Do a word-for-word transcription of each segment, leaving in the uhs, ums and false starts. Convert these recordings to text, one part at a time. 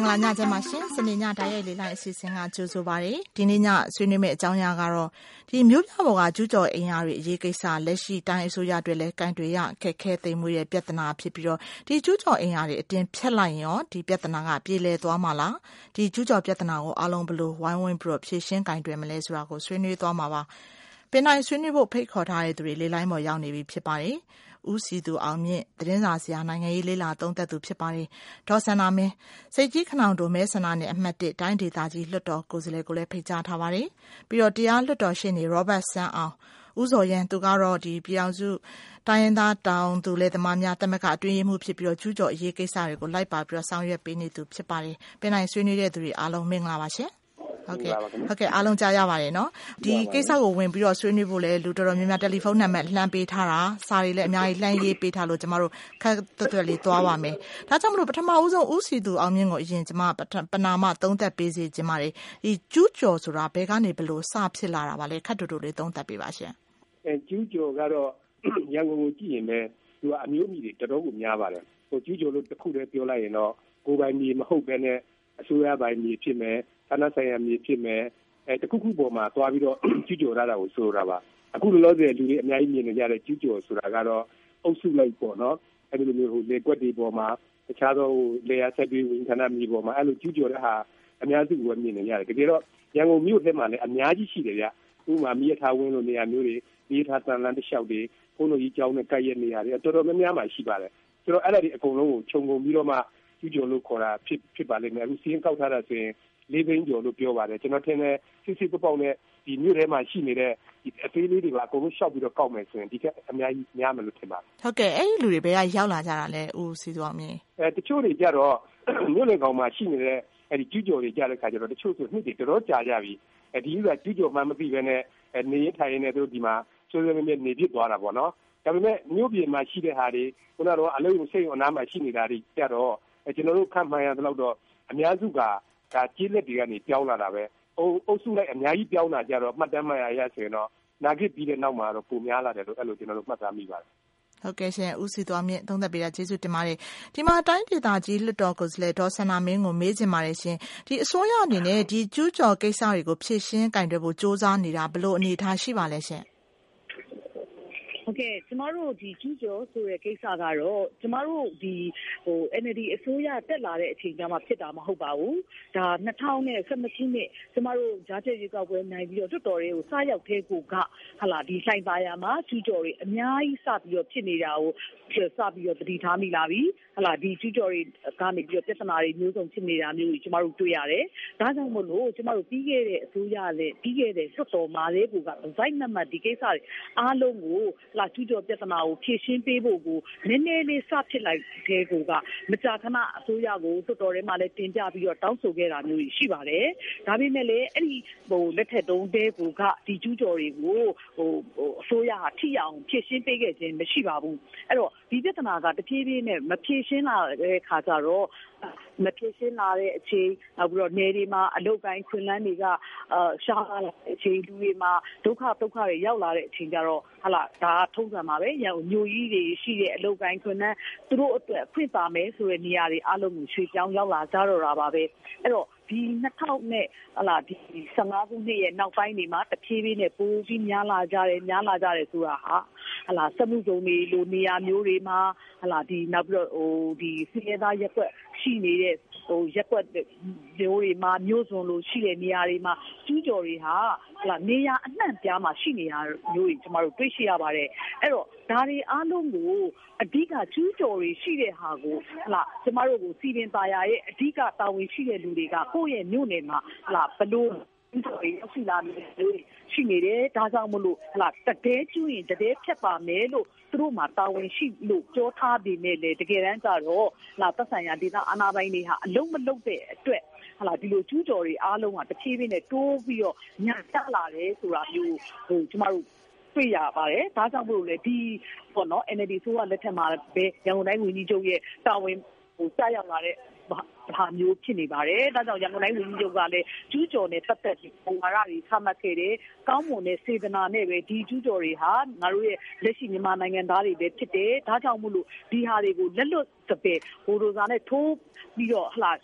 လာညချမ်းပါရှင်စနေညတိုင်းရဲ့လေးလိုက်အစီအစဉ်ကကြိုဆိုပါရစေဒီနေ့ညဆွေးနွေးမယ့်အကြောင်းအရာကတော့ဒီမြို့ပြပေါ်ကကျူးကျော်အိမ်ယာတွေအရေးကိစ္စလက်ရှိတိုင်းအစိုးရတွေလည်းကန့်တွေရခက်ခဲသိမ်းမွေးတဲ့ပြဿနာဖြစ်ပြီးတော့ဒီကျူးကျော်အိမ်ယာတွေအတင်းဖျက်လိုက်ရင်ရောဒီပြဿနာကပြေလည်သွားမှာလားဒီကျူးကျော်ပြဿနာကိုအားလုံးဘယ်လိုဝိုင်းဝန်းပြီးတော့ဖြေရှင်းကင်တွယ်မလဲဆိုတာကိုဆွေးနွေးသွားမှာပါပင်တိုင်းဆွေးနွေးဖို့ဖိတ်ခေါ်ထားတဲ့သူတွေလေးလိုက်ပေါ်ရောက်နေပြီဖြစ်ပါတယ်ဦးစီသူအောင်မြင့်သတင်းစာဆရာနိုင်ငံရေးလေးလာသုံးသက်သူဖြစ်ပါတယ်ဒေါ်စန္ဒာမင်းစိတ်ကြီးခဏောင်တို့မဲဆန္ဒနဲ့အမှတ်တစ်တိုင်းဒေသကြီးလွှတ်တော်ကိုယ်စားလှယ်ကိုလည်းဖိတ်ကြားထားပါတယ်ပြီးတော့တရားလွှတ်တော်ရှေ့နေ Robert ဆန်းအောင်ဦးစောရန်သူကတော့ဒီပြည်အောင်စုတိုင်းရင်းသားတောင်သူလက်သမားများတမကအတွင်းရေးမှုဖြစ်ပြီးတော့ကျူးကျော်အရေးကိစ္စတွေကိုလိုက်ပါပြီးတော့ဆောင်ရွက်ပေးနေသူဖြစ်ပါတယ်ပင်တိုင်းဆွေးနွေးတဲ့သူတွေအားလုံးမင်္ဂလာပါရှင်ဟုတ်ကဲ့ဟုတ်ကဲ့အားလုံးကြားရပါတယ်နော်ဒီကိစ္စကိုဝင်ပြီးတော့ဆွေးနွေးဖို့လဲလူတော်တော်များများတယ်လီဖုန်းနံပါတ်လှမ်းပေးထားတာစာတွေလည်းအများကြီးလှမ်းရေးပေးထားလို့ကျမတို့ခက်တွတ်တွတ်လေးသွားပါမယ်ဒါကြောင့်မလို့ပထမဦးဆုံးဦးစီသူအောင်မြင့်ကိုအရင်ကျမပနာမသုံးသက်ပေးစီခြင်းပါတယ်ဒီကျူးကျော်ဆိုတာဘယ်ကနေဘလို့စဖြစ်လာတာပါလဲခက်တွတ်တွတ်လေးသုံးသက်ပေးပါရှင်အဲကျူးကျော်ကတော့ရန်ကုန်ကိုကြည့်ရင်ပဲသူကအမျိုးအမည်တွေတော်တော်ကိုများပါတယ်ဟိုကျူးကျော်လို့တစ်ခုတည်းပြောလိုက်ရင်တော့ကိုယ်ပိုင်မြေမဟုတ်ဘဲနဲ့အစိုးရပိုင်မြေဖြစ်မယ်ဌာနဆိုင်ရာမြေဖြစ်မယ်အဲတခုခုပေါ်မှာသွားပြီးတော့ကျူးကျော်ရတာကိုဆိုတာပါအခုလောလောဆယ်လူတွေအများကြီးမြင်နေကြတဲ့ကျူးကျော်ဆိုတာကတော့အုပ်စုလိုက်ပေါ့နော်အဲဒီလိုမျိုးဟိုလေကွက်တွေပေါ်မှာတခြားသောဟိုလေယာဆက်ပြီးဝင်ဌာနမြေပေါ်မှာအဲလိုကျူးကျော်တဲ့ဟာအများစုကမြင်နေရတယ်တကယ်တော့ရန်ကုန်မြို့ထဲမှာလည်းအများကြီးရှိတယ်ဗျဥပမာမြေထားဝင်းလိုနေရာမျိုးတွေမြေထားတန်လန်းတစ်လျှောက်တွေဘုန်းတော်ကြီးကျောင်းနဲ့ကပ်ရက်နေရာတွေတော်တော်များများမှရှိပါတယ်ဆိုတော့အဲ့ဒါတွေအကုန်လုံးကိုခြုံငုံပြီးတော့မှကျူးကျော်လို့ခေါ်တာဖြစ်ဖြစ်ပါလိမ့်မယ်အခုစီးရင်ကောက်ထားတာဆိုရင်လေးသိန်းကျော်လို့ပြောပါတယ်ကျွန်တော်ထင်တယ်စစ်စစ်ပေါက်နဲ့ဒီမြို့ထဲမှာရှိနေတဲ့ဒီအသေးလေးတွေပါအကုန်လုံးရှောက်ပြီးတော့ကောက်မယ်ဆိုရင်ဒီကအများကြီးများမယ်လို့ထင်ပါတယ်ဟုတ်ကဲ့အဲ့ဒီလူတွေဘက်ကရောက်လာကြတာလဲဦးစီသွားမြင်အဲတချို့တွေကြတော့မြို့လေကောင်မှာရှိနေတဲ့အဲ့ဒီကျူးကျော်တွေကြတဲ့ခါကျတော့တချို့ဆိုနှစ်တွေတော်တော်ကြာကြပြီအဲဒီဥစ္စာကျူးကျော်မှမသိဘဲနဲ့နေရထိုင်နေသူဒီမှာဆိုးဆိုးမြဲမြဲနေပြစ်သွားတာပေါ့နော်ဒါပေမဲ့မြို့ပြည်မှာရှိတဲ့ဟာတွေခုနကတော့အလုံးစိတ်အနားမှာရှိနေတာတွေကြတော့ကျွန်တော်တို့ခန့်မှန်းရသလောက်တော့အများစုကဒါကြီးလက်တွေကနေပြောင်းလာတာပဲအုပ်အုပ်စုလိုက်အများကြီးပြောင်းလာကြတော့မှတ်တမ်းမှတ်ရရဆိုရင်တော့နာဂစ်ပြီးတဲ့နောက်မှာတော့ပုံများလာတယ်လို့အဲ့လိုကျွန်တော်တို့မှတ်သားမိပါတယ်ဟုတ်ကဲ့ရှင်ဦးစီသွားမြင့်သုံးသက်ပေးတာကျေးဇူးတင်ပါတယ်ဒီမှာတိုင်းဒေသကြီးလွှတ်တော်ကိုယ်စားလှယ်ဒေါ်စန္ဒာမင်းကိုမေးချင်ပါတယ်ရှင်ဒီအစိုးရအနေနဲ့ဒီကျူးကျော်ကိစ္စတွေကိုဖြေရှင်းကင်တွယ်ဖို့စ조사နေတာဘယ်လိုအနေအထားရှိပါလဲရှင်ဟုတ်ကဲ့ကျမတို့ဒီကျူးကျော်ဆိုတဲ့ကိစ္စကတော့ကျမတို့ဒီဟို N L D အစိုးရတက်လာတဲ့အချိန်ကျမှဖြစ်တာမဟုတ်ပါဘူးဒါ၂၀၁၂ခုနှစ်ကျမတို့ဂျားချက်ရွေးကောက်ပွဲနိုင်ပြီးတော့တွတ်တော်တွေကိုစရောက်သေးကိုကဟာလာဒီဆိုင်ပါယာမှာကျူးကျော်တွေအများကြီးစပြီးတော့ဖြစ်နေတာကိုစပြီးတော့တတိထားမိလာပြီဟာလာဒီကျူးကျော်တွေကနေပြီးတော့ပြဿနာတွေမျိုးစုံဖြစ်နေတာမျိုးကြီးကျမတို့တွေ့ရတယ်ဒါကြောင့်မို့လို့ကျမတို့ပြီးခဲ့တဲ့အစိုးရလည်းပြီးခဲ့တဲ့တွတ်တော်မှာလေးကိုကဇိုက်နတ်မှတ်ဒီကိစ္စတွေအားလုံးကိုလာကျူးကျော်ပြဿနာကိုဖြေရှင်းပေးဖို့ကိုနည်းနည်းလေးစဖြစ်လိုက်တဲ့ကိုကမကြာခဏအစိုးရကိုတွတ်တော်ထဲမှာလည်းတင်ပြပြီးတော့တောင်းဆိုခဲ့တာမျိုးရှိပါတယ်ဒါပေမဲ့လည်းအဲ့ဒီဟိုလက်ထက်တုံးတဲကိုကဒီကျူးကျော်တွေကိုဟိုအစိုးရဟာထိအောင်ဖြေရှင်းပေးခဲ့ခြင်းမရှိပါဘူးအဲ့တော့ဒီပြဿနာကတဖြည်းဖြည်းနဲ့မဖြေရှင်းလာတဲ့ခါကျတော့မဖြေရှင်းလာတဲ့အချိန်နောက်ပြီးတော့နေတွေမှာအလုတ်ပိုင်းခွင်လန်းတွေကအာရှားလာတဲ့အချိန်လူတွေမှာဒုက္ခဒုက္ခတွေရောက်လာတဲ့အချိန်ကျတော့ဟာလာဒါထုံးစံပါပဲညိုကြီးတွေရှိတဲ့အလုတ်ပိုင်းခွင်လန်းသူတို့အတွက်ဖွင့်ပါမယ်ဆိုတဲ့နေရာတွေအလုံးကိုရွှေ့ပြောင်းရောက်လာကြတော့တာပါပဲအဲ့တော့ဒီ၂၀၀၀နဲ့ဟလာဒီ၁၅ခုနှစ်ရဲ့နောက်ပိုင်းတွေမှာတဖြည်းဖြည်းနဲ့ပိုပြီးများလာကြတယ်များလာကြတယ်ဆိုတာဟာဟလာစမှုစုံတွေလိုနေရာမျိုးတွေမှာဟလာဒီနောက်ပြီးတော့ဟိုဒီစီရဲသားရက်ွက်ရှိနေတဲ့ဟိုရက်ွက်မျိုးတွေမှာမျိုးစုံလိုရှိတဲ့နေရာတွေမှာကျူးကျော်တွေဟာဟလာနေရာအနှံ့ပြားမှာရှိနေရမျိုးတွေကျမတို့တွေ့ရှိရပါတယ်အဲ့တော့ဒါတွေအားလုံးကိုအဓိကကျူးကျော်တွေရှိတဲ့ဟာကိုဟလာကျမတို့ကိုစီပင်သားရရဲ့အဓိကတာဝန်ရှိတဲ့လူတွေကကိုယ့်ရဲ့မြို့နယ်မှာဟလာဘလို့ကျူးကျော်တွေရောက်ရှိလာမျိုးရှိနေတယ်ဒါကြောင့်မလို့ဟလာတတဲကျူးရင်တတဲဖြတ်ပါမယ်လို့သူတို့မှာတာဝန်ရှိလို့ပြောထားပြီးနဲ့လေတကယ်တမ်းကျတော့လာသက်ဆိုင်ရာဒေသအာဏာပိုင်တွေဟာအလုံးမလုံးတဲ့အတွက်ဟလာဒီလိုကျူးကျော်တွေအားလုံးကတဖြည်းဖြည်းနဲ့တိုးပြီးတော့ညှပ်လာတယ်ဆိုတာမျိုးဟိုကျမတို့တွေ့ရပါတယ်ဒါကြောင့်မို့လို့လေဒီပေါ့နော် N L D ဆိုကလက်ထက်မှာပဲရန်ကုန်တိုင်းဝန်ကြီးချုပ်ရဲ့တာဝန်ဟိုစရောက်လာတဲ့ဟာမျိုးဖြစ်နေပါတယ်ဒါကြောင့်ရန်ကုန်တိုင်းဝန်ကြီးချုပ်ကလည်းကျူးကျော်နဲ့ပတ်သက်ပြီးပုံဝါဒတွေချမှတ်ခဲ့တယ်ကောင်းမွန်တဲ့စေတနာနဲ့ပဲဒီကျူးကျော်တွေဟာငါတို့ရဲ့လက်ရှိမြန်မာနိုင်ငံသားတွေပဲဖြစ်တယ်ဒါကြောင့်မို့လို့ဒီဟာတွေကိုလက်လွတ်စပယ်ဟိုလိုစားနဲ့ထိုးပြီးတော့ဟလာ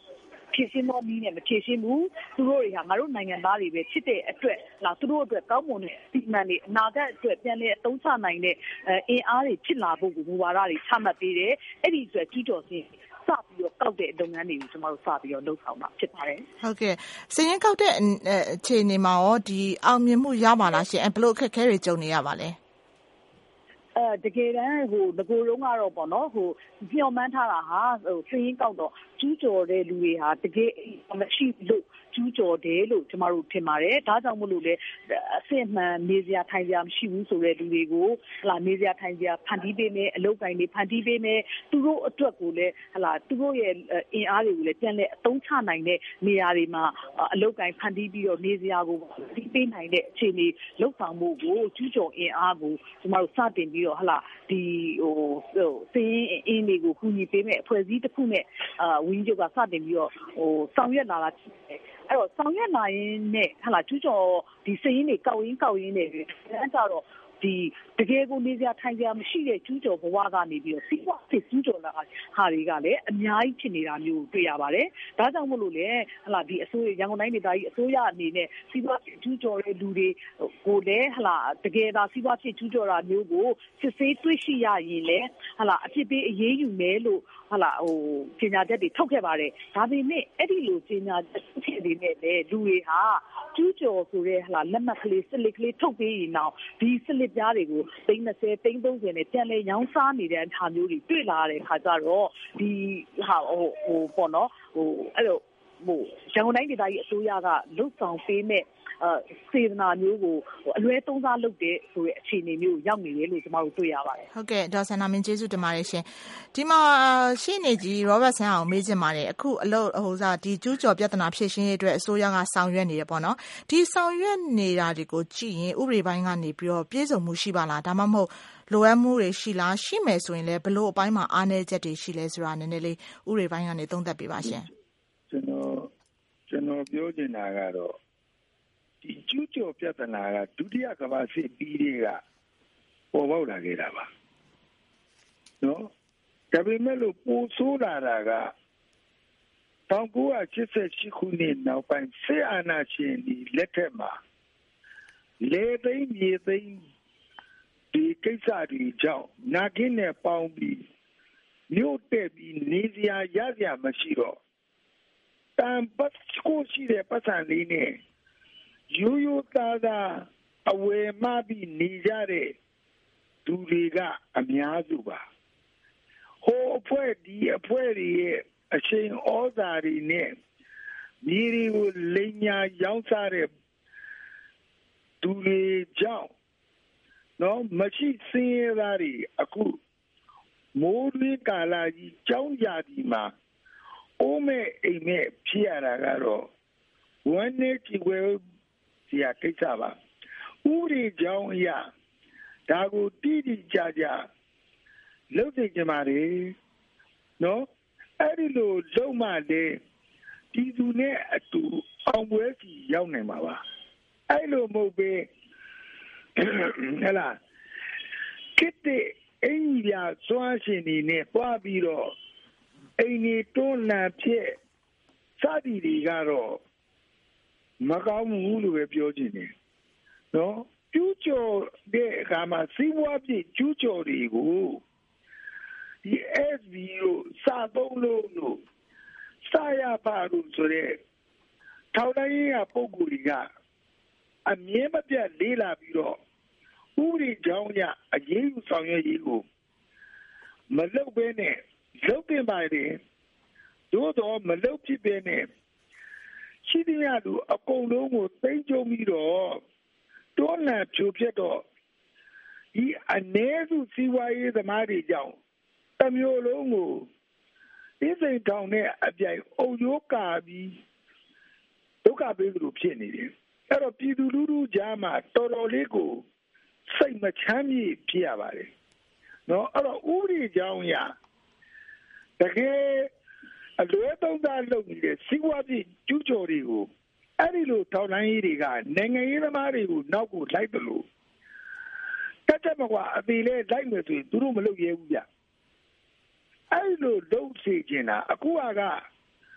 ဖြည့်ရှင်းသောနည်းနဲ့မဖြည့်ရှင်းဘူးသူတို့တွေဟာငါတို့နိုင်ငံသားတွေပဲချစ်တဲ့အတွက်လာသူတို့အတွက်ကောင်းမွန်တဲ့ဒီမှန်တွေအနာဂတ်အတွက်ပြန်လည်အသုံးချနိုင်တဲ့အင်အားတွေဖြစ်လာဖို့ကိုမူဝါဒတွေချမှတ်ပေးတယ်အဲ့ဒီအတွက်ကျူးကျော်ခြင်းစပြီးတော့ကောက်တဲ့လုပ်ငန်းတွေကိုကျွန်တော်တို့စပြီးတော့လုပ်ဆောင်တာဖြစ်ပါတယ်ဟုတ်ကဲ့စရင်ကောက်တဲ့အခြေအနေမှာရောဒီအောင်မြင်မှုရပါလားရှင်ဘယ်လိုအခက်အခဲတွေကြုံနေရပါလဲအဲတကယ်တမ်းဟိုငကိုယ်လုံးကတော့ပေါ့နော်ဟိုမျှော်မှန်းထားတာဟာဟိုစရင်းကောက်တော့ကျူးကျော်တဲ့လူတွေဟာတကယ်မရှိလို့ကျူးကျော်တယ်လို့ကျမတို့ထင်ပါတယ်ဒါကြောင့်မို့လို့လေအစစ်မှန်နေစရာထိုင်စရာမရှိဘူးဆိုတဲ့လူတွေကိုဟလာနေစရာထိုင်စရာဖန်တီးပေးမယ်အလုပ်ကိုင်တွေဖန်တီးပေးမယ်သူတို့အတွက်ကိုလည်းဟလာသူတို့ရဲ့အင်အားတွေကိုလည်းပြန်လဲအသုံးချနိုင်တဲ့နေရာတွေမှာအလုပ်ကိုင်ဖန်တီးပြီးတော့နေစရာကိုဖန်တီးပေးနိုင်တဲ့အခြေအနေလှုပ်ဆောင်မှုကိုကျူးကျော်အင်အားကိုကျမတို့စတင်ပြီးတော့ဟလာဒီဟိုဟိုစင်းအင်းတွေကိုကူညီပေးမဲ့အဖွဲ့အစည်းတစ်ခုနဲ့အာဝင်းကျုပ်ကစတင်ပြီးတော့ဟိုဆောင်ရွက်လာတာအဲ့တော့ဆောင်ရွက်လာရင်နဲ့ဟာလာကျူးကျော်ဒီစင်းတွေကောက်ရင်းကောက်ရင်းတွေအဲ့ကြတော့ဒီတကယ်ကိုနေစရာထိုင်စရာမရှိတဲ့ကျူးကျော်ဘဝကနေပြီးတော့စီးပွားဖြစ်ကျူးကျော်လာဟာတွေကလည်းအများကြီးဖြစ်နေတာမျိုးတွေ့ရပါတယ်။ဒါကြောင့်မို့လို့လေဟလာဒီအစိုးရရန်ကုန်တိုင်းဒေသကြီးအစိုးရအနေနဲ့စီးပွားဖြစ်ကျူးကျော်တဲ့လူတွေကိုလည်းဟလာတကယ်သာစီးပွားဖြစ်ကျူးကျော်တာမျိုးကိုစစ်ဆေးတွေ့ရှိရရင်လည်းဟလာအဖြစ်ပေးအရေးယူမယ်လို့ဟလာဟိုပညာချက်တွေထုတ်ခဲ့ပါတယ်။ဒါပေမဲ့အဲ့ဒီလိုပညာချက်ဖြစ်နေနဲ့လေလူတွေဟာကျူးကျော်ဆိုတဲ့ဟလာလက်မှတ်ကလေးစစ်လစ်ကလေးထုတ်ပေးရင်တော့ဒီစစ်လစ်ပြားတွေကိုသိန်း၂၀သိန်း၃၀နဲ့ပြန်လဲရောင်းစားနေတဲ့အခါမျိုးတွေတွေ့လာတဲ့အခါကျတော့ဒီဟာဟိုဟိုပေါ့နော်ဟိုအဲ့လိုဟိုရန်ကုန်တိုင်းဒေသကြီးအစိုးရကလှုပ်ဆောင်ပေးမဲ့အဲစေတနာမျိုးကိုအလွဲသုံးစားလုပ်တဲ့ဆိုတဲ့အခြေအနေမျိုးရောက်နေတယ်လို့ကျွန်တော်တို့တွေ့ရပါတယ်ဟုတ်ကဲ့ဒေါ်ဆန္ဒမင်းကျေးဇူးတင်ပါတယ်ရှင်ဒီမှာရှင်းနေကြီး Robert ဆန်းအောင်မေးချင်ပါတယ်အခုအလုပ်ဟိုစားဒီကျူးကျော်ပြဿနာဖြေရှင်းရေးအတွက်အစိုးရကဆောင်ရွက်နေရပေါ့နော်ဒီဆောင်ရွက်နေတာတွေကိုကြည့်ရင်ဥပဒေပိုင်းကနေပြီးတော့ပြည်စုံမှုရှိပါလားဒါမှမဟုတ်လိုအပ်မှုတွေရှိလားရှိမယ်ဆိုရင်လည်းဘလို့အပိုင်းမှာအားနည်းချက်တွေရှိလဲဆိုတာနည်းနည်းလေးဥပဒေပိုင်းကနေသုံးသပ်ပေးပါရှင်ကျွန်တော်ကျွန်တော်ပြောချင်တာကတော့ဒီကျူးကျော်ပြဿနာကဒုတိယကမ္ဘာစစ်ပြီးတွေကပေါ်ပေါက်လာခဲ့တာပါနော်ဒါပေမဲ့လို့ပိုဆိုးလာတာက၁၉၈၈ခုနှစ်နောက်ပိုင်းစစ်အာဏာရှင်ဒီလက်ထက်မှာလေသိမ်းမြေသိမ်းဒီကိစ္စတွေကြောင့်နာကင်းနဲ့ပေါင်းပြီးမြို့တက်ပြီးနေစရာရစရာမရှိတော့တန်ပတ်ကိုရှိတဲ့ပတ်စံလေးနဲ့ရိုးရိုးသားသားအဝယ်မှပြီးနေကြတဲ့သူတွေကအများစုပါဟိုအဖွဲ့ဒီအဖွဲ့တွေရဲ့အချိန်ဩဇာတွေနဲ့မြေတွေကိုလိမ်ညာရောင်းစားတဲ့သူတွေကြောင့်နော်မရှိစင်းရသားတွေအခုမိုးရီကာလာကြီးကြောင်းကြဒီမှာအိုးမဲ့အိမ်မဲ့ဖြစ်ရတာကတော့ဝမ်းနေကြည့်ွယ်ဒီအကိစ္စပါဥရိကြောင့်အရာဒါကိုတိတိကျကျလုပ်သိကြပါလေနော်အဲ့ဒီလိုလုံးမတဲ့ဒီသူနဲ့အတူအောင်ပွဲစီရောက်နိုင်မှာပါအဲ့လိုမဟုတ်ပဲဟဲ့လားကိတဲ့အင်ကြီးပြစွမ်းရှင်နေနဲ့ပွားပြီးတော့အိမ်ကြီးတွန်းလှန်ဖြစ်စသည်တွေကတော့မကောင်းဘူးလို့ပဲပြောချင်တယ်နော်ကျူးကျော်တဲ့အခါမှာစီးပွားဖြစ်ကျူးကျော်တွေကိုဒီ เอส บี ကိုစာသုံးလို့လို့စာရပါလို့ဆိုတဲ့ထောက်တိုင်းရပုံကူတွေကအမြဲမပြတ်လေးလာပြီးတော့ဥရိကြောင်းရအရေးယူဆောင်ရွက်ရေးကိုမလုပ်ဘဲနဲ့လုပ်တင်ပါတယ်သို့တော့မလုပ်ဖြစ်ပဲနဲ့ရှိတဲ့ရသူအကုန်လုံးကိုသိမ်းကျုံပြီးတော့တွန်းလှန်ဖြိုဖျက်တော့ဒီအနေစုစီဝါရေးသမားတွေကြောင့်တမျိုးလုံးကိုသိစိန်ထောင်နဲ့အပြိုင်အုပ်ရိုးကာပြီးဒုက္ခပေးသလိုဖြစ်နေတယ်အဲ့တော့ပြည်သူလူထုကြားမှာတော်တော်လေးကိုစိတ်မချမ်းမြေ့ဖြစ်ရပါတယ်နော်အဲ့တော့ဥပဒေကြောင်းရတကယ်အလွဲသုံးစားလုပ်နေတဲ့စီးပွားရေးကျူးကျော်တွေကိုအဲ့ဒီလိုထောက်လှမ်းရေးတွေကနိုင်ငံရေးသမားတွေကိုနောက်ကိုလိုက်တယ်လို့တက်တက်မကွာအသေးလဲလိုက်မယ်ဆိုရင်သူတို့မလုပ်ရဲဘူးဗျအဲ့လိုလုပ်စေချင်တာအခုက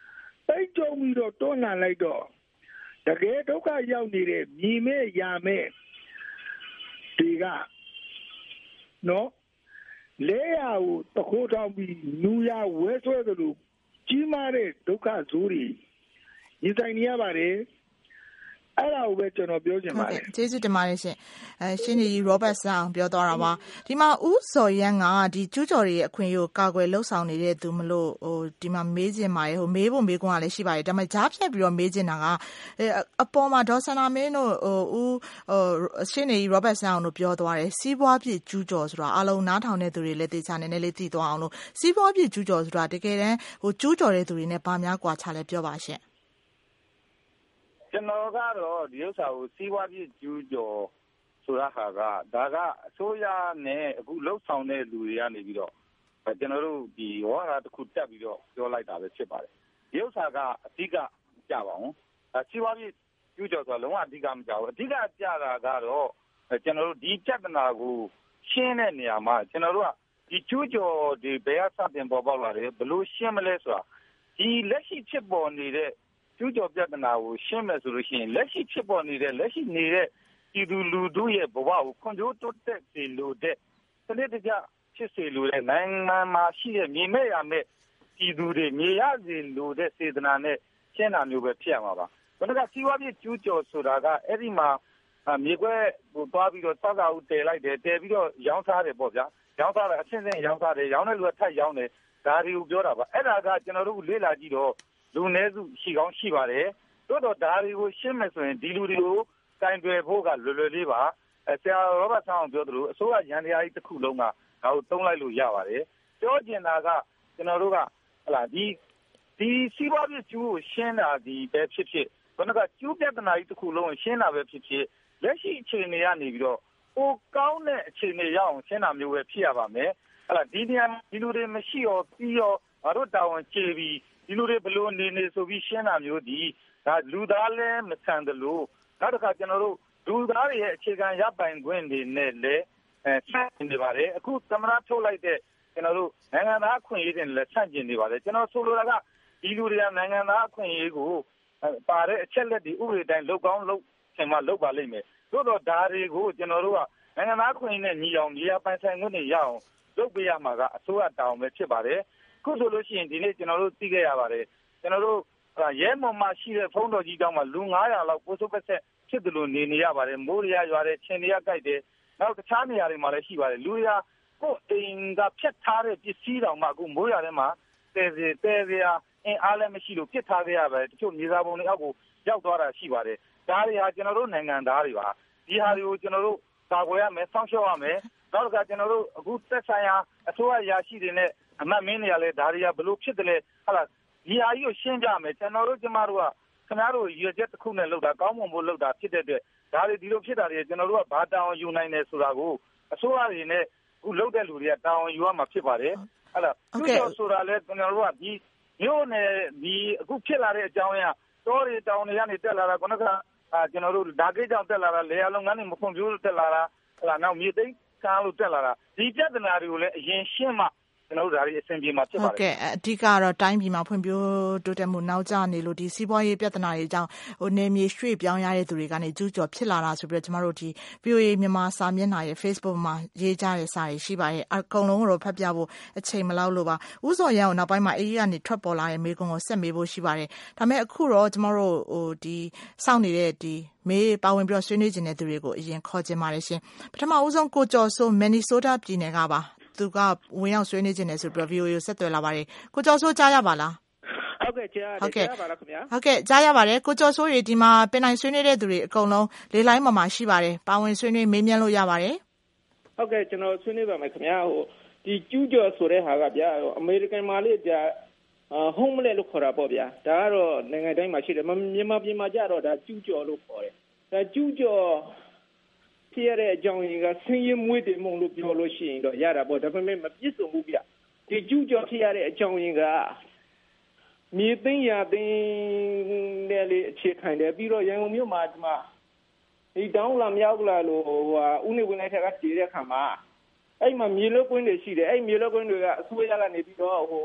ပိတ်ကြုံပြီးတော့တွန်းလှန်လိုက်တော့တကယ်ဒုက္ခရောက်နေတဲ့မြေမဲ့ရာမဲ့ဒီကနော်လဲရကိုတခိုးထောင်ပြီးလူရဝဲဆွဲသလိုကြီးမားတဲ့ဒုက္ခဆိုးတွေရင်ဆိုင်နေရပါတယ်အဲ့ဒါကိုပဲကျွန်တော်ပြောချင်ပါတယ်ကျေးဇူးတင်ပါတယ်ရှင်အဲရှင်းနေ Robert ဆောင်ပြောသွားတာပါဒီမှာဦးစော်ရန်ကဒီကျူးကျော်တွေရဲ့အခွင့်အရေးကိုကာကွယ်လှုပ်ဆောင်နေတဲ့သူမလို့ဟိုဒီမှာမေးချင်ပါတယ်ဟိုမေးဖို့မေးခွန်းကလည်းရှိပါတယ်ဒါပေမဲ့ကြားဖြတ်ပြီးတော့မေးချင်တာကအပေါ်မှာဒေါ်စန္ဒာမင်းတို့ဟိုဦးဟိုရှင်းနေ Robert ဆောင်တို့ပြောသွားတယ်စီးပွားပြည့်ကျူးကျော်ဆိုတာအလုံးနားထောင်တဲ့သူတွေလည်းသိချာနေနေလေးသိသွားအောင်လို့စီးပွားပြည့်ကျူးကျော်ဆိုတာတကယ်တမ်းဟိုကျူးကျော်တဲ့သူတွေနဲ့ဗာများကွာခြားလဲပြောပါရှင်ကျွန်တော်ကတော့ဒီဥစ္စာကိုစီးပွားပြည့်ကျူးကျော်ဆိုတာဟာကဒါကအစိုးရနဲ့အခုလှုပ်ဆောင်တဲ့လူတွေကနေပြီးတော့ကျွန်တော်တို့ဒီဝါဒတစ်ခုတက်ပြီးတော့ပြောလိုက်တာပဲဖြစ်ပါတယ်ဒီဥစ္စာကအဓိကကြပါအောင်အဲစီးပွားပြည့်ကျူးကျော်ဆိုတာလုံးဝအဓိကမကြဘူးအဓိကကြတာကတော့ကျွန်တော်တို့ဒီပြဿနာကိုရှင်းတဲ့နေရာမှာကျွန်တော်တို့ကဒီကျူးကျော်ဒီဘယ်အစတင်ပေါ်ပေါက်လာတယ်ဘလို့ရှင်းမလဲဆိုတာဒီလက်ရှိဖြစ်ပေါ်နေတဲ့ကျူးကျော်ပြဿနာကိုရှင်းမယ်ဆိုလို့ရှိရင်လက်ရှိဖြစ်ပေါ်နေတဲ့လက်ရှိနေတဲ့ပြည်သူလူထုရဲ့ဘဝကိုခွန်ကြိုးတိုးတက်စေလိုတဲ့စနစ်တကျဖြစ်စေလိုတဲ့နိုင်ငံမှာရှိတဲ့မြေမဲ့ရမဲ့ပြည်သူတွေမြေရစေလိုတဲ့စေတနာနဲ့ရှင်းတာမျိုးပဲဖြစ်ရမှာပါဘယ်တော့ကစီးပွားရေးကျူးကျော်ဆိုတာကအဲ့ဒီမှာမြေခွဲကိုသွားပြီးတော့စောက်ကဦးတည်လိုက်တယ်တည်ပြီးတော့ရောင်းစားတယ်ပေါ့ဗျာရောင်းစားတယ်အဆင့်ဆင့်ရောင်းစားတယ်ရောင်းတဲ့လူကထပ်ရောင်းတယ်ဒါတွေကိုပြောတာပါအဲ့ဒါကကျွန်တော်တို့လေ့လာကြည့်တော့လူနည်းစုရှိကောင်းရှိပါတယ်တို့တော့ဒါတွေကိုရှင်းမယ်ဆိုရင်ဒီလူတွေကိုတိုင်တွယ်ဖို့ကလွယ်လွယ်လေးပါအဲဆရာရောဘတ်ဆောင်ပြောသလိုအစိုးရရန်တရားကြီးတစ်ခုလုံးကဒါကိုသုံးလိုက်လို့ရပါတယ်ပြောကျင်တာကကျွန်တော်တို့ကဟလာဒီဒီစီးပွားရေးကျူးကိုရှင်းတာဒီပဲဖြစ်ဖြစ်ဘယ်နှကကျူးပြဿနာကြီးတစ်ခုလုံးကိုရှင်းတာပဲဖြစ်ဖြစ်လက်ရှိအခြေအနေကနေပြီးတော့ဟိုကောင်းတဲ့အခြေအနေရအောင်ရှင်းတာမျိုးပဲဖြစ်ရပါမယ်ဟလာဒီနေရာဒီလူတွေမရှိရောပြီးရောငါတို့တာဝန်ကျေပြီးဒီလူတွေဘလို့နေနေဆိုပြီးရှင်းတာမျိုးဒီဒါလူသားလည်းမဆန်တယ်လို့နောက်တစ်ခါကျွန်တော်တို့လူသားတွေရဲ့အခြေခံရပိုင်ခွင့်တွေနဲ့လည်းအဲဆန့်ကျင်နေပါတယ်အခုသမဏထုတ်လိုက်တဲ့ကျွန်တော်တို့နိုင်ငံသားအခွင့်အရေးတွေလည်းဆန့်ကျင်နေပါတယ်ကျွန်တော်ဆိုလိုတာကဒီလူတွေကနိုင်ငံသားအခွင့်အရေးကိုပါတဲ့အချက်လက်တွေဥပဒေတိုင်းလုပ်ကောင်းလုပ်ချင်မှလုပ်ပါလိမ့်မယ်သို့တော့ဒါတွေကိုကျွန်တော်တို့ကနိုင်ငံသားအခွင့်အရေးနဲ့ညီအောင်မြေယာပိုင်ဆိုင်ခွင့်တွေရအောင်လုပ်ပေးရမှာကအစိုးရတောင်းပဲဖြစ်ပါတယ်ခုဆိုလို့ရှိရင်ဒီနေ့ကျွန်တော်တို့သိခဲ့ရပါတယ်ကျွန်တော်တို့ရဲမော်မှာရှိတဲ့ဖုန်းတော်ကြီးတောင်းမှာလူ၅ရာလောက်ပိုးစုပ်ပတ်ဆက်ဖြစ်တယ်လို့နေနေရပါတယ်မိုးရရွာတယ်ချင်းရကြိုက်တယ်နောက်တခြားနေရာတွေမှာလည်းရှိပါတယ်လူရကိုအိမ်ကဖြတ်ထားတဲ့ပစ္စည်းတောင်မှအခုမိုးရထဲမှာတဲစီတဲစီအင်းအားလည်းမရှိလို့ပြစ်ထားခဲ့ရပါတယ်တချို့မြေစာပုံတွေအောက်ကိုရောက်သွားတာရှိပါတယ်ဒါတွေဟာကျွန်တော်တို့နိုင်ငံသားတွေပါဒီဟာတွေကိုကျွန်တော်တို့ကာကွယ်ရမယ်စောင့်ရှောက်ရမယ်နောက်ကကျွန်တော်တို့အခုသက်ဆိုင်ရာအစိုးရရာရှိတွေနဲ့အမတ်မင်းတွေကလည်းဒါတွေကဘလို့ဖြစ်တယ်လဲဟာလားဒီဟာကြီးကိုရှင်းပြမယ်ကျွန်တော်တို့ကျမတို့ကခင်ဗျားတို့ရွေချက်တစ်ခုနဲ့လုပ်တာကောင်းမွန်ဖို့လုပ်တာဖြစ်တဲ့အတွက်ဒါတွေဒီလိုဖြစ်တာတွေကျွန်တော်တို့ကဘာတောင်းယူနိုင်တယ်ဆိုတာကိုအစိုးရတွေနဲ့အခုလုပ်တဲ့လူတွေကတောင်းယူရမှာဖြစ်ပါတယ်ဟာလားသူတို့ဆိုတာလဲကျွန်တော်တို့ကဒီမျိုးနဲ့ဒီအခုဖြစ်လာတဲ့အကြောင်းအရာတောတွေတောင်တွေကနေတက်လာတာခုနကကျွန်တော်တို့ဓာကိကြောင့်တက်လာတာလေယာလုံးငန်းတွေမဖွံ့ဖြိုးလို့တက်လာတာဟာလားနောက်မြေသိမ်းကားလို့တက်လာတာဒီပြဿနာတွေကိုလည်းအရင်ရှင်းမှကျွန်တော်တို့ဒါတွေအဆင်ပြေမှာဖြစ်ပါတယ်ဟုတ်ကဲ့အဓိကတော့တိုင်းပြည်မှာဖွံ့ဖြိုးတိုးတက်မှုနောက်ကျနေလို့ဒီစီးပွားရေးပြဿနာတွေအကြောင်းဟိုနေမြေရွှေ့ပြောင်းရတဲ့သူတွေကနေကျူးကျော်ဖြစ်လာတာဆိုပြီးတော့ကျမတို့ဒီ ဗွီအိုအေ မြန်မာစာမျက်နှာရဲ့ Facebook မှာရေးကြတဲ့စာတွေရှိပါတယ်အကုန်လုံးကိုဖတ်ပြဖို့အချိန်မလောက်လို့ပါဥစော်ရန်ကိုနောက်ပိုင်းမှာအေးကနေထွက်ပေါ်လာတဲ့မေးခွန်းကိုဆက်မေးဖို့ရှိပါတယ်ဒါပေမဲ့အခုတော့ကျမတို့ဟိုဒီစောင့်နေတဲ့ဒီမေးပါဝင်ပြီးတော့ဆွေးနွေးခြင်းတဲ့သူတွေကိုအရင်ခေါ်ခြင်းပါတယ်ရှင်ပထမဦးဆုံးကိုကျော်စိုးမင်နီဆိုးတားပြည်နယ်ကပါသူကဝင်ရောက်ဆွေးနွေးခြင်းနဲ့ဆိုပြီးတော့ ဗွီအိုအေ ကိုဆက်သွယ်လာပါတယ်ကိုကျော်စိုးကြားရပါလားဟုတ်ကဲ့ကြားရတယ်ကြားပါလားခင်ဗျာဟုတ်ကဲ့ကြားရပါတယ်ကိုကျော်စိုးရေဒီမှာပင်နိုင်ဆွေးနွေးတဲ့သူတွေအကုန်လုံးလေးလိုင်းပေါ်မှာရှိပါတယ်ပါဝင်ဆွေးနွေးမေးမြန်းလို့ရပါတယ်ဟုတ်ကဲ့ကျွန်တော်ဆွေးနွေးပါမယ်ခင်ဗျာဟိုဒီကျူးကျော်ဆိုတဲ့ဟာကဗျာအမေရိကန်မှာလေကြာဟုံးမလဲလို့ခေါ်တာပေါ့ဗျာဒါကတော့နိုင်ငံတိုင်းမှာရှိတယ်မြန်မာပြည်မှာကြတော့ဒါကျူးကျော်လို့ခေါ်တယ်ဒါကျူးကျော်ဖြစ်ရတဲ့အကြောင်းရင်းကဆင်းရဲမွေးတယ်မုံလို့ပြောလို့ရှိရင်တော့ရတာပေါ့ဒါပေမဲ့မပြည့်စုံဘူးဗျဒီကျူးကျော်ဖြစ်ရတဲ့အကြောင်းရင်းကမြေသိမ်းရသိမ်းတဲ့လေအခြေခံတယ်ပြီးတော့ရန်ကုန်မြို့မှာဒီမှာဒီတောင်းလာမြောက်လာလို့ဟိုဟာဦးနေဝင်လိုက်ထက်ကတည်တဲ့ခါမှာအဲ့မှာမြေလွတ်ကွင်းတွေရှိတယ်အဲ့မြေလွတ်ကွင်းတွေကအစိုးရကနေပြီးတော့ဟိုဟ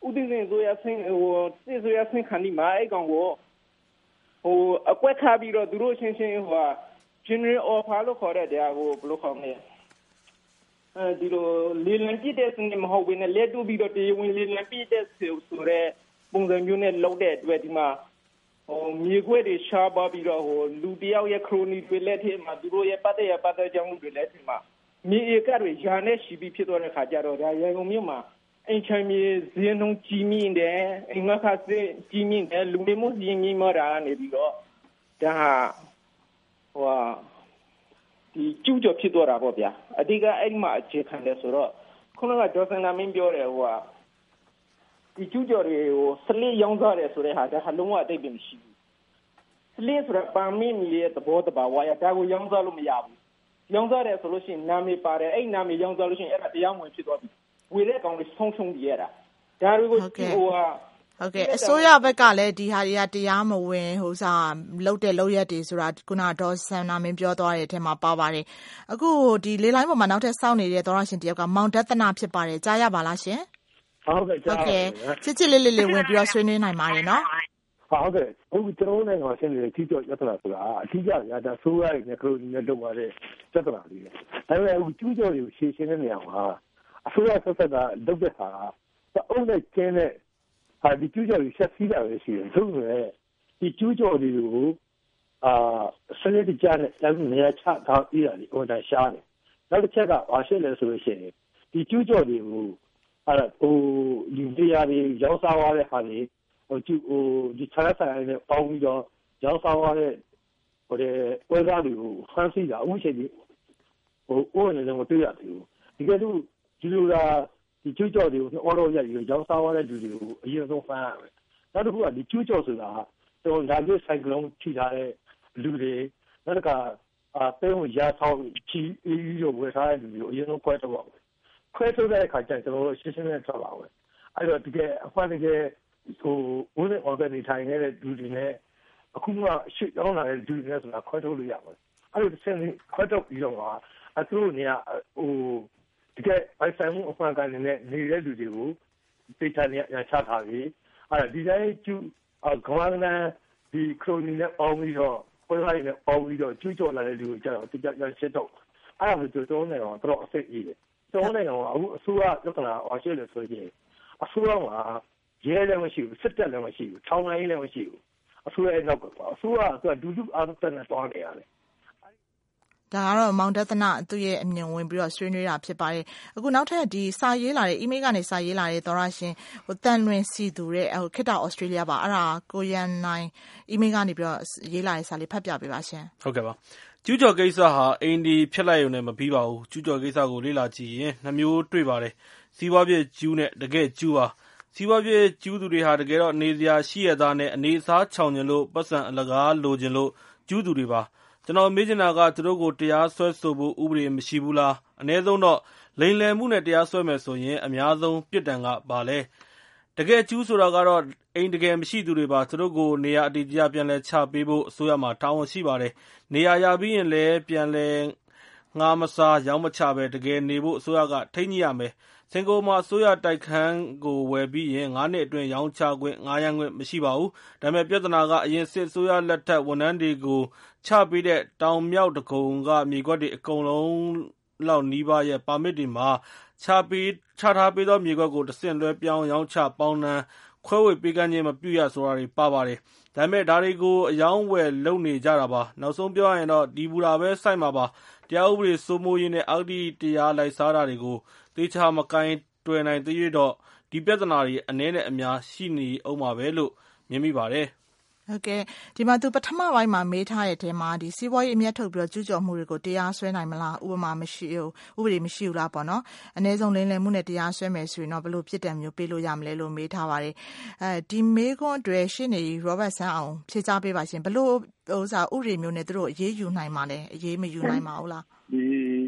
ဦးသိန်းစိန်ဆိုရဆင်းဟိုစစ်ဆိုရဆင်းခံဒီမှာအဲ့ကောင်ကိုဟိုအကွက်ခါပြီးတော့သူတို့ချင်းချင်းဟို general offer လို့ခေါ်တဲ့တရားကိုဘယ်လိုခေါ်မလဲအဲဒီလိုလေလံပြည့်တဲ့စနစ်မဟုတ်ဘဲနဲ့လက်တူပြီးတော့တရားဝင်လေလံပြည့်တဲ့ဆိုတဲ့ပုံစံမျိုးနဲ့လုပ်တဲ့အတွက်ဒီမှာဟိုမြေခွဲတွေရှားပါပြီးတော့ဟိုလူတယောက်ရဲ့ခရိုနီတွေလက်ထဲမှာသူတို့ရဲ့ပတ်သက်ရပတ်သက်ကြောင်းတွေလက်ထဲမှာမြေဧကတွေယာနဲ့ရှိပြီးဖြစ်သွားတဲ့ခါကျတော့ဒါရန်ကုန်မြို့မှာအိမ်ချမ်းမြေဇင်းလုံးကြီးမြင့်တယ်အိမ်ငါခါစင်းကြီးမြင့်တယ်လူနေမှုကြီးမြင့်မတာနေပြီးတော့ဒါဟာဟိုဒီကျူးကျော်ဖြစ်သွားတာပေါ့ဗျာအဓိကအဲ့ဒီမှာအခြေခံတယ်ဆိုတော့ခုနကဒေါ်စင်နာမင်းပြောတယ်ဟိုကဒီကျူးကျော်တွေကိုစလစ်ရောင်းစားတယ်ဆိုတဲ့ဟာဒါဟာလုံးဝအတိတ်ပဲမရှိဘူးစလစ်ဆိုတာပါမင်းရဲ့သဘောတဘာဝရဒါကိုရောင်းစားလို့မရဘူးရောင်းစားတယ်ဆိုလို့ရှိရင်နာမည်ပါတယ်အဲ့နာမည်ရောင်းစားလို့ရှိရင်အဲ့ဒါတရားဝင်ဖြစ်သွားပြီဝေတဲ့ကောင်တွေဆုံးရှုံးပြရတာဒါတွေကိုဟိုဟာဟုတ်ကဲ့အစိုးရဘက်ကလည်းဒီဟာတွေကတရားမဝင်ဟိုစားလုတ်တဲ့လုတ်ရက်တွေဆိုတာခုနဒေါ်ဆန်နာမင်းပြောသွားတဲ့အထက်မှာပါပါတယ်အခုဒီလေးလိုင်းပေါ်မှာနောက်ထပ်စောင့်နေတဲ့သောရရှင်တယောက်ကမောင်ဒသနာဖြစ်ပါတယ်ကြားရပါလားရှင်ဟုတ်ကဲ့ကြားပါတယ်ချစ်ချစ်လေးလေးလေးဝင်ပြီးတော့ဆွေးနွေးနိုင်ပါတယ်နော်ဟုတ်ကဲ့အခုကျွန်တော်နိုင်ငံမှာဆင်းနေတဲ့ကြီးကျော်ရတနာဆိုတာအထူးကြရတာဆိုးရတဲ့ခရိုနီနဲ့လုပ်ရတဲ့ရတနာလေးဒါပေမဲ့အခုကျူးကျော်တွေကိုရှင်းရှင်းတဲ့နေရာမှာအစိုးရဆက်ဆက်ကလုပ်တဲ့ဟာအုံးနဲ့ကျင်းတဲ့ဟာဒီကျူးကျော်တွေဆက်စီးတာပဲရှိတယ်သူကဒီကျူးကျော်တွေကိုအာစနစ်တကျနဲ့လည်းနေရာချထားပြီးတာလေဟိုတန်းရှားတယ်နောက်တစ်ချက်ကဘာရှိလဲဆိုလို့ရှိရင်ဒီကျူးကျော်တွေကိုအဲ့ဟိုဒီနေရာတွေရောက်စားသွားတဲ့ဟာတွေဟိုကျူဟိုဒီခြားဆိုင်နဲ့ပေါင်းပြီးတော့ရောက်စားသွားတဲ့ဟိုတဲ့ပွဲစားတွေကိုဖမ်းဆီးတာအခုချိန်ကြီးဟိုအိုးနေလည်းမတွေ့ရသေးဘူးဒီကဲလို့ဒီလိုလားဒီကျူးကျော်တွေကိုအော်တော်ရက်ပြီးရောက်စားသွားတဲ့လူတွေကိုအရင်ဆုံးဖမ်းရမယ်နောက်တစ်ခုကဒီကျူးကျော်ဆိုတာတော့ဒါမျိုးဆိုင်ကလုံးထိထားတဲ့လူတွေနောက်တစ်ခါအာတဲကိုရာဆောင်းချီအေးရောဝယ်ထားတဲ့လူတွေကိုအရင်ဆုံးခွဲထုတ်ပါမယ်ခွဲထုတ်တဲ့အခါကျရင်ကျွန်တော်တို့ရှင်းရှင်းနဲ့ထွက်ပါမယ်အဲ့တော့ဒီကဲအခွင့်တကယ်ဟိုဦးနဲ့ organize ထိုင်နေတဲ့လူတွေနဲ့အခုကရှစ်ရောက်လာတဲ့လူတွေနဲ့ဆိုတာခွဲထုတ်လို့ရပါတယ်အဲ့လိုတစ်ဆင့်ခွဲထုတ်ပြီးတော့အသူတို့နေရာဟိုဒီကဲအိုင်ဆိုင်မှုအမှန်ကန်နေတဲ့နေတဲ့လူတွေကိုသိချာနေရချထားပြီးအဲ့ဒါဒီတိုင်းကျူကမ္ဘာကဒီခရိုနီနဲ့ပေါင်းပြီးတော့ပွဲစားတွေနဲ့ပေါင်းပြီးတော့ကျူးကျော်လာတဲ့လူကိုကျတော့တိကျကျရှင်းတော့အဲ့ဒါဆိုတော့နေတော့တော့အစိတ်ကြီးတယ်တော့နေတော့အခုအစိုးရလက္ခဏာအရှိလို့ဆိုရင်အစိုးရကရဲလည်းမရှိဘူးစစ်တပ်လည်းမရှိဘူးထောင်လိုင်းလည်းမရှိဘူးအစိုးရရဲ့နောက်ကအစိုးရကဒူးဒူးအားသက်နဲ့တောင်းနေရတယ်ဒါကတော့မောင်ဒသနာသူ့ရဲ့အမြင်ဝင်ပြီးတော့ဆွေးနွေးတာဖြစ်ပါတယ်အခုနောက်ထပ်ဒီစာရေးလာတဲ့ email ကနေစာရေးလာတဲ့သောရရှင်ဟိုတန်လွင်စီသူတဲ့ဟိုခေတ္တဩစတြေးလျပါအဲ့ဒါကိုရန်နိုင် email ကနေပြီးတော့ရေးလာတဲ့စာလေးဖတ်ပြပေးပါရှင်ဟုတ်ကဲ့ပါကျူးကျော်ကိစ္စဟာအိန္ဒိဖြစ်လိုက်ရုံနဲ့မပြီးပါဘူးကျူးကျော်ကိစ္စကိုလေ့လာကြည့်ရင်နှမျိုးတွေ့ပါတယ်စီးပွားပြည့်ကျူးနဲ့တကယ်ကျူးပါစီးပွားပြည့်ကျူးသူတွေဟာတကယ်တော့နေစရာရှိရသားနဲ့အနေအစားချောင်ကျင်လို့ပတ်စံအလကားလိုချင်လို့ကျူးသူတွေပါကျွန်တော်မေးချင်တာကသူတို့ကိုတရားစွဲဆိုဖို့ဥပဒေမရှိဘူးလားအနည်းဆုံးတော့လိမ်လည်မှုနဲ့တရားစွဲမယ်ဆိုရင်အများဆုံးပြစ်ဒဏ်ကဘာလဲတကယ်ကျူးဆိုတာကတော့အိမ်တကယ်မရှိသူတွေပါသူတို့ကိုနေရာအတည်တကျပြန်လဲချပေးဖို့အစိုးရမှာတာဝန်ရှိပါတယ်နေရာရပြီးရင်လည်းပြန်လဲငှားမစားရောင်းမချပဲတကယ်နေဖို့အစိုးရကထိန်းညှိရမယ်စင်ကာပူမှာအစိုးရတိုက်ခန်းကိုဝယ်ပြီးရင်ငါးနှစ်အတွင်းရောင်းချခွင့်ငှားရမ်းခွင့်မရှိပါဘူးဒါပေမဲ့ပြဿနာကအရင်စစ်အစိုးရလက်ထက်ဝန်ထမ်းတွေကိုချပေးတဲ့တောင်မြောက်တကုံကမြေကွက်တွေအကုန်လုံးလောက်နီးပါးရဲ့ပါမစ်တွေမှာချပေးချထားပေးသောမြေကွက်ကိုတဆင့်လွှဲပြောင်းရောင်းချပေါင်းနှံခွဲဝေပေးကမ်းခြင်းမပြုရဆိုတာတွေပါပါတယ်ဒါပေမဲ့ဒါတွေကိုအယောင်းဝယ်လုပ်နေကြတာပါနောက်ဆုံးပြောရရင်တော့ဒီဘူတာပဲစိုက်မှာပါတရားဥပဒေစိုးမိုးရေးနဲ့အောက်တီတရားလိုက်စားတာတွေကိုသေချာမကိုင်းတွယ်နိုင်သေးရတော့ဒီပြဿနာတွေအနည်းနဲ့အများရှိနေအောင်ပါပဲလို့မြင်မိပါတယ်ဟုတ်ကဲ့ဒီမှာသူပထမပိုင်းမှာမေးထားတဲ့အထဲမှာဒီစီးပွားရေးအမြတ်ထုတ်ပြီးတော့ကျူးကျော်မှုတွေကိုတရားစွဲနိုင်မလားဥပမာမရှိဘူးဥပဒေမရှိဘူးလားပေါ့နော်အနည်းဆုံးလိမ်လည်မှုနဲ့တရားစွဲမယ်ဆိုရင်တော့ဘယ်လိုဖြစ်တယ်မျိုးပေးလို့ရမလဲလို့မေးထားပါတယ်အဲဒီမေးခွန်းတွေရှင်းနေ Robert ဆန်းအောင်ဖြေကြားပေးပါရှင်ဘယ်လိုဥစားဥပဒေမျိုးနဲ့သူတို့အရေးယူနိုင်မှာလဲအရေးမယူနိုင်ပါဘူးလားဒီ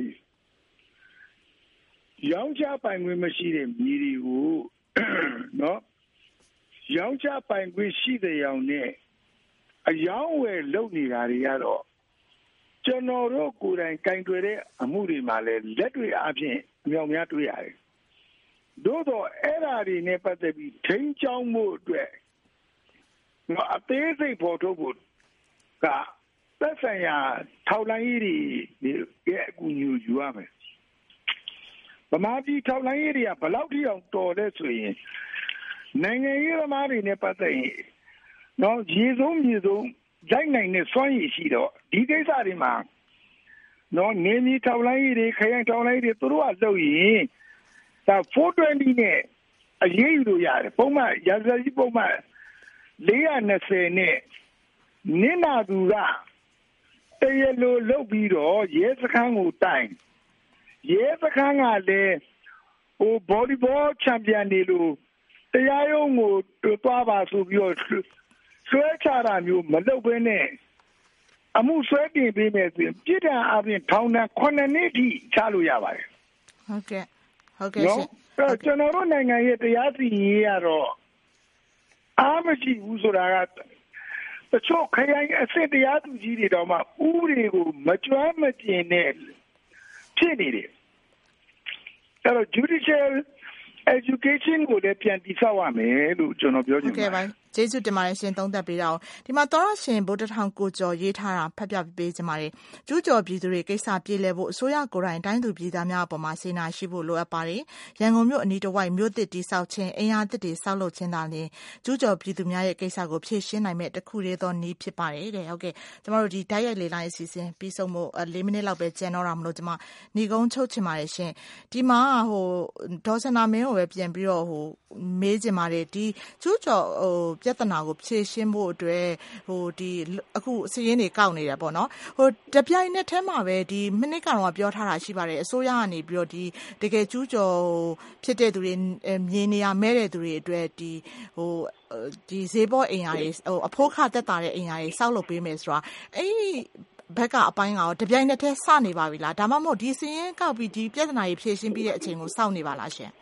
ရောင်းချပိုင်ခွင့်မရှိတဲ့မြေတွေကိုနော်ရောင်းချပိုင်ခွင့်ရှိတဲ့ရောင်နဲ့အယောင်းဝယ်လုပ်နေတာတွေကတော့ကျွန်တော်တို့ကိုယ်တိုင်ကင်တွယ်တဲ့အမှုတွေမှာလည်းလက်တွေအပြင်အမြောက်များတွေ့ရတယ်သို့တော့အဲ့ဓာတွေနဲ့ပတ်သက်ပြီးထိန်းချောင်းမှုအတွက်အသေးစိတ်ပေါ်ထုတ်ဖို့ကသက်ဆိုင်ရာထောက်လှမ်းရေးတွေရဲ့အကူအညီယူရမယ်ဗမာပြည်ထောက်လှမ်းရေးတွေကဘယ်လောက်ထိအောင်တော်လဲဆိုရင်နိုင်ငံရေးသမားတွေနဲ့ပတ်သက်ရင်နော်ရေဆုံးမြေဆုံးလိုက်နိုင်တဲ့စွမ်းရည်ရှိတော့ဒီကိစ္စတွေမှာနော်နေမီထောက်လှမ်းရေးတွေခရိုင်ထောက်လှမ်းရေးတွေသူတို့ကလုပ်ရင်ဒါfour twentyနဲ့အရေးယူလို့ရတယ်ပုံမှန်ရာဇဝတ်ကြီးပုံမှန်four twentyနဲ့နင်းနာသူကတရလိုလုပ်ပြီးတော့ရဲစခန်းကိုတိုင်ရဲစခန်းကလည်းဟိုဘော်ဒီဘောချန်ပီယံတွေလို့တရားရုံးကိုတွားပါဆိုပြီးတော့ဆွဲချတာမျိုးမလုပ်ဘဲနဲ့အမှုဆွဲတင်ပေးမယ်ဆိုရင်ပြည်ထောင်အပြင်ထောင်ဒဏ်nineနှစ်ထိချလို့ရပါတယ်ဟုတ်ကဲ့ဟုတ်ကဲ့ရှင်ကျွန်တော်တို့နိုင်ငံရဲ့တရားစီရင်ရေးကတော့အားမရှိဘူးဆိုတာကတချို့ခရိုင်အစစ်တရားသူကြီးတွေတော့မှဥပဒေကိုမကျွမ်းမကျင်နဲ့ဖြစ်နေတယ်အဲ့တော့ judicial education ကိုလည်းပြန်တည်ဆောက်ရမယ်လို့ကျွန်တော်ပြောချင်ပါတယ်ဟုတ်ကဲ့ပါကျေးဇူးတင်ပါတယ်ရှင်သုံးသပ်ပေးတာ။ဒီမှာသောရရှင်ဗုဒ္ဓထောင်ကိုကျော်ရေးထားတာဖတ်ပြပေးကြပါမယ်။ကျူးကျော်ပြည်သူတွေကိစ္စပြေလည်ဖို့အစိုးရကိုယ်တိုင်တိုင်းသူပြည်သားများအပေါ်မှာစေနာရှိဖို့လိုအပ်ပါတယ်။ရန်ကုန်မြို့အနီးတစ်ဝိုက်မြို့သစ်တည်ဆောက်ခြင်းအင်အားသစ်တွေဆောက်လုပ်ခြင်းသာလျှင်ကျူးကျော်ပြည်သူများရဲ့ကိစ္စကိုဖြေရှင်းနိုင်မဲ့တစ်ခုတည်းသောနည်းဖြစ်ပါတယ်တဲ့။ဟုတ်ကဲ့ကျမတို့ဒီတိုက်ရိုက်လေလိုင်းအစီအစဉ်ပြီးဆုံးဖို့၄မိနစ်လောက်ပဲကျန်တော့တာမလို့ကျမညီကုန်းချုပ်ချင်ပါတယ်ရှင်။ဒီမှာဟိုဒေါ်စနာမင်းကိုပဲပြန်ပြီးတော့ဟိုမေးချင်ပါတယ်ဒီကျူးကျော်ဟိုပြဿနာကိုဖြေရှင်းဖို့အတွက်ဟိုဒီအခုစည်ရင်းတွေကောက်နေတယ်ပေါ့နော်ဟိုတပြိုင်နက်တည်းမှာပဲဒီမိနစ်ကတော့ပြောထားတာရှိပါတယ်အစိုးရကနေပြီးတော့ဒီတကယ်ကျူးကျော်ဖြစ်တဲ့သူတွေမြင်နေရမဲတဲ့သူတွေအတွက်ဒီဟိုဒီဈေးပေါ်အိမ်ယာတွေဟိုအဖိုးခတက်တာတဲ့အိမ်ယာတွေစောက်လုပ်ပေးမယ်ဆိုတာအဲ့ဘက်ကအပိုင်းကတော့တပြိုင်နက်တည်းစနေပါပြီလားဒါမှမဟုတ်ဒီစည်ရင်းကောက်ပြီးဒီပြဿနာကြီးဖြေရှင်းပြီးတဲ့အချိန်ကိုစောင့်နေပါလားရှင်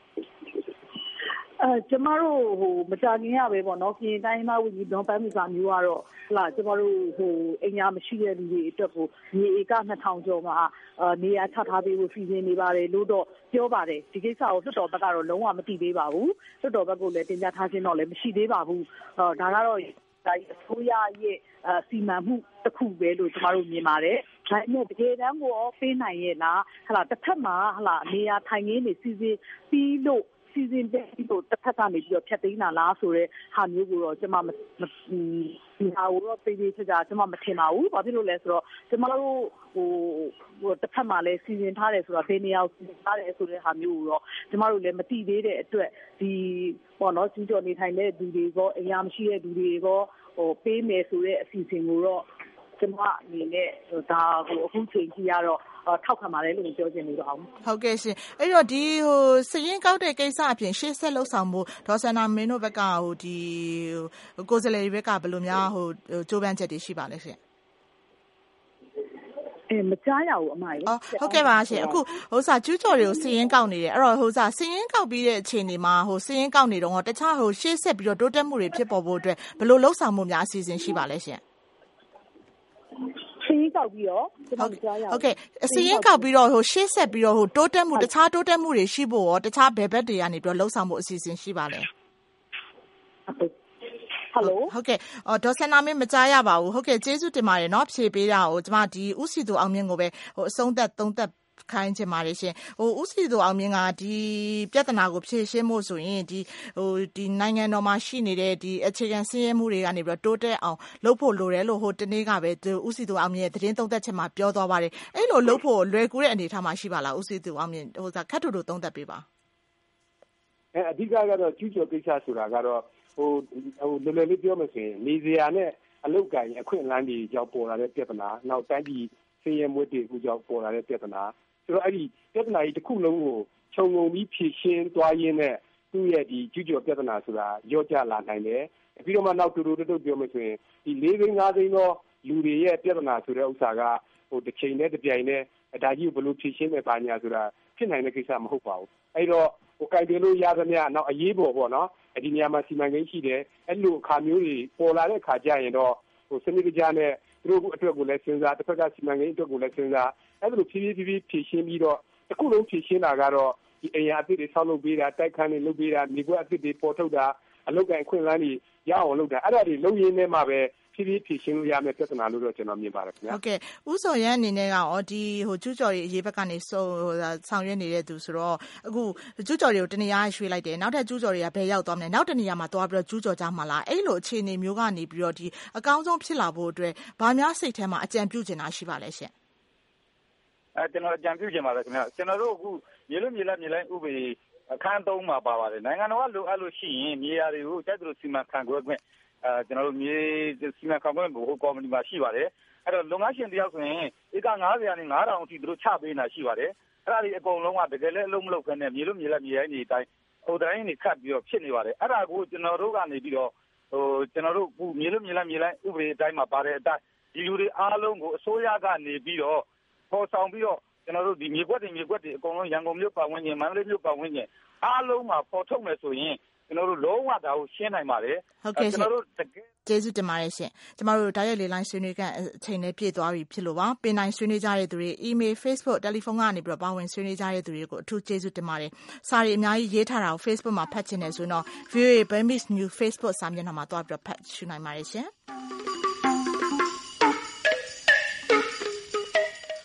အဲကျမတို့ဟိုမကြခင်ရပဲပေါ့နော်ပြင်တိုင်းမှာဝင်ပြီးဒေါ်ပန်းမီစာမျိုးကတော့ဟလာကျမတို့ဟိုအင်ညာမရှိတဲ့လူတွေအတွက်ကိုမြေဧကtwo thousandကျော်မှာအာနေရာချထားပေးဖို့စီစဉ်နေပါတယ်လို့တော့ပြောပါတယ်ဒီကိစ္စကိုလွှတ်တော်ဘက်ကတော့လုံးဝမသိသေးပါဘူးလွှတ်တော်ဘက်ကလည်းတင်ပြထားခြင်းတော့လည်းမရှိသေးပါဘူးအော်ဒါကတော့ဒါအစိုးရရဲ့အစီမံမှုတစ်ခုပဲလို့ကျမတို့မြင်ပါတယ်ဒါနဲ့တကယ်တမ်းကိုပေးနိုင်ရဲ့လားဟလာတစ်ဖက်မှာဟလာနေရာထိုင်ခင်းတွေစီစဉ်ပြီးလို့စီစဉ်တဲ့ဒီလိုတစ်ဖက်ကနေပြီးတော့ဖြတ်သိမ်းတာလားဆိုတဲ့ဟာမျိုးကိုတော့ကျွန်မဒီဟာကိုတော့ပြည်ပြည်ချာချာကျွန်မမထင်ပါဘူးဘာဖြစ်လို့လဲဆိုတော့ကျွန်မတို့ဟိုဟိုတစ်ဖက်မှာလည်းစီစဉ်ထားတယ်ဆိုတော့ဘယ်နေရာကိုစီစဉ်ထားတယ်ဆိုတဲ့ဟာမျိုးကိုတော့ကျွန်မတို့လည်းမသိသေးတဲ့အတွက်ဒီပေါ့နော်ကျူးကျော်နေထိုင်တဲ့လူတွေကောအရာမရှိတဲ့လူတွေကောဟိုပေးမယ်ဆိုတဲ့အစီအစဉ်ကိုတော့ကျွန်မအနေနဲ့ဒါကိုအခုချိန်ကြီးရတော့ထောက်ခံပါတယ်လို့ပြောချင်နေပါအောင်ဟုတ်ကဲ့ရှင်အဲ့တော့ဒီဟိုစရင်ကောက်တဲ့ကိစ္စအပြင်ရှေ့ဆက်လှုပ်ဆောင်မှုဒေါ်ဆန္ဒမင်းတို့ဘက်ကဟိုဒီကိုယ်စားလှယ်တွေဘက်ကဘယ်လိုများဟိုကြိုးပမ်းချက်တွေရှိပါလဲရှင်အဲမကြားရဘူးအမကြီးဟုတ်ကဲ့ပါရှင်အခုဟိုစာကျူးကျော်တွေကိုစရင်ကောက်နေတယ်အဲ့တော့ဟိုစာစရင်ကောက်ပြီးတဲ့အချိန်တွေမှာဟိုစရင်ကောက်နေတော့တခြားဟိုရှေ့ဆက်ပြီးတော့တိုးတက်မှုတွေဖြစ်ပေါ်ဖို့အတွက်ဘယ်လိုလှုပ်ဆောင်မှုများအစီအစဉ်ရှိပါလဲရှင်စရင်ကောက်ပြီးတော့ကျွန်တော်ကြားရဟုတ်ကဲ့စရင်ကောက်ပြီးတော့ဟိုရှေ့ဆက်ပြီးတော့ဟိုတိုးတက်မှုတခြားတိုးတက်မှုတွေရှိဖို့ရောတခြားဘယ်ဘက်တွေကနေပြီးတော့လှုပ်ဆောင်မှုအစီအစဉ်ရှိပါလဲဟယ်လိုဟုတ်ကဲ့အော်ဒေါ်စန္ဒာမင်းမကြားရပါဘူးဟုတ်ကဲ့ကျေးဇူးတင်ပါတယ်เนาะဖြေပေးတာကိုကျွန်မဒီဥစီသူအောင်မြင့်ကိုပဲဟိုအဆုံးသက်သုံးသက်ခိုင်းချင်ပါတယ်ရှင်ဟိုဥစီသူအောင်မြင့်ကဒီပြဿနာကိုဖြေရှင်းဖို့ဆိုရင်ဒီဟိုဒီနိုင်ငံတော်မှာရှိနေတဲ့ဒီအခြေခံစည်းရဲမှုတွေကနေပြီးတော့တိုးတက်အောင်လုပ်ဖို့လိုတယ်လို့ဟိုတနေ့ကပဲဒီဥစီသူအောင်မြင့်ရဲ့သတင်းသုံးသက်ချက်မှာပြောသွားပါတယ်အဲ့လိုလုပ်ဖို့လွယ်ကူတဲ့အနေအထားမှာရှိပါလားဥစီသူအောင်မြင့်ဟိုခက်ထူထူသုံးသက်ပေးပါအဲအဓိကကတော့ကျူးကျော်ကိစ္စဆိုတာကတော့ဟိုဟိုလွယ်လွယ်လေးပြောမယ်ဆိုရင်နေစရာနဲ့အလုတ်ကင်အခွင့်အလမ်းတွေကြောင့်ပေါ်လာတဲ့ပြဿနာနောက်တိုင်းပြည်စည်းရဲမှုတွေကိုကြောင့်ပေါ်လာတဲ့ပြဿနာဆိုတော့အဲ့ဒီပြဿနာကြီးတစ်ခုလုံးကိုခြုံငုံပြီးဖြေရှင်းသွားရင်းနဲ့သူ့ရဲ့ဒီကျူးကျော်ပြဿနာဆိုတာရော့ကျလာနိုင်တယ်ပြီးတော့မှနောက်တူတူတုတ်ပြောမယ်ဆိုရင်ဒီ၄သိန်း၅သိန်းသောလူတွေရဲ့ပြဿနာဆိုတဲ့ဥစ္စာကဟိုတစ်ချိန်နဲ့တစ်ပြိုင်နဲ့ဒါကြီးကိုဘယ်လိုဖြေရှင်းမယ်ပါညာဆိုတာဖြစ်နိုင်တဲ့ကိစ္စမဟုတ်ပါဘူးအဲ့တော့ဟိုကြိုက်တယ်လို့ရသမျှနောက်အရေးပေါ်ပေါ့နော်ဒီနေရာမှာစီမံကိန်းရှိတယ်အဲ့လိုအခါမျိုးတွေပေါ်လာတဲ့အခါကျရင်တော့ဟိုစနစ်တကျနဲ့သူတို့အတွက်ကိုလည်းစဉ်းစားတစ်ဖက်ကစီမံကိန်းအတွက်ကိုလည်းစဉ်းစားအဲ့လိုဖြည်းဖြည်းဖြည်းဖြည်းဖြည့်ရှင်းပြီးတော့တစ်ခုလုံးဖြည့်ရှင်းတာကတော့ဒီဒီအိမ်ယာအသစ်တွေဆောက်လုပ်ပေးတာတိုက်ခန်းတွေလုပ်ပေးတာမြေကွက်အသစ်တွေပေါ်ထုတ်တာအလုပ်ကိုင်ခွင့်လန်းတွေရအောင်လုပ်တာအဲ့ဒါတွေလုပ်ရင်းနဲ့မှပဲဖြည်းဖြည်းဖြည့်ရှင်းလို့ရမယ်ပြဿနာလို့တော့ကျွန်တော်မြင်ပါတယ်ခင်ဗျာဟုတ်ကဲ့ဦးစောရန်အနေနဲ့ကရောဒီဟိုကျူးကျော်တွေအရေးဘက်ကနေစုံဆောင်ရွက်နေတဲ့သူဆိုတော့အခုကျူးကျော်တွေကိုတနေရာရွှေ့လိုက်တယ်နောက်ထပ်ကျူးကျော်တွေကဘယ်ရောက်သွားမလဲနောက်တနေရာမှာသွားပြီးတော့ကျူးကျော်ကြမှာလားအဲ့လိုအခြေအနေမျိုးကနေပြီးတော့ဒီအကောင်းဆုံးဖြစ်လာဖို့အတွက်ဘာများစိတ်ထဲမှာအကြံပြုချင်တာရှိပါလဲရှင်အဲကျွန်တော်အကြံပြုချင်ပါတယ်ခင်ဗျာကျွန်တော်တို့အခုမြေလို့မြေလက်မြေလိုက်ဥပဒေအခန်းသုံးမှာပါပါတယ်နိုင်ငံတော်ကလိုအပ်လို့ရှိရင်မြေယာတွေကိုတိုက်သူစီမံခန့်ခွဲခွင့်အဲကျွန်တော်တို့မြေစီမံခန့်ခွဲမှုကော်မတီမှာရှိပါတယ်အဲ့တော့လုပ်ငန်းရှင်တယောက်ဆိုရင်ဧက၅၀နဲ့၅ထောင်အထိသူတို့ချပေးနေတာရှိပါတယ်အဲ့ဒါဒီအကုန်လုံးကတကယ်လည်းအလုံးမလုပ်ခနဲ့မြေလို့မြေလက်မြေရိုင်းတွေအတိုင်းဟိုတိုင်းနေခတ်ပြီးတော့ဖြစ်နေပါတယ်အဲ့ဒါကိုကျွန်တော်တို့ကနေပြီးတော့ဟိုကျွန်တော်တို့မြေလို့မြေလက်မြေလိုက်ဥပဒေအတိုင်းမှာပါတဲ့အတိုင်းဒီလူတွေအားလုံးကိုအစိုးရကနေပြီးတော့ပေါ်ဆောင်ပြီးတော့ကျွန်တော်တို့ဒီမြေကွက်တွေမြေကွက်တွေအကုန်လုံးရန်ကုန်မြို့ပတ်ဝန်းကျင်မန္တလေးမြို့ပတ်ဝန်းကျင်အားလုံးမှာပေါ်ထုတ်မယ်ဆိုရင်ကျွန်တော်တို့လုံးဝဒါကိုရှင်းနိုင်ပါတယ်ဟုတ်ကဲ့ကျွန်တော်တို့တကယ်ကျေးဇူးတင်ပါတယ်ရှင်ကျမတို့တိုက်ရိုက်လေလိုင်းဆွေးနွေးကန်အချိန်နဲ့ပြည့်သွားပြီဖြစ်လို့ပါပင်တိုင်းဆွေးနွေးကြတဲ့သူတွေ email Facebook တယ်လီဖုန်းကနေပြီးတော့ပါဝင်ဆွေးနွေးကြတဲ့သူတွေကိုအထူးကျေးဇူးတင်ပါတယ်စာရီအများကြီးရေးထားတာကို Facebook မှာဖတ်ချင်တယ်ဆိုတော့ ဗီအိုအေ Burmese News Facebook စာမျက်နှာမှာတွားပြီးတော့ဖတ်ရှုနိုင်ပါတယ်ရှင်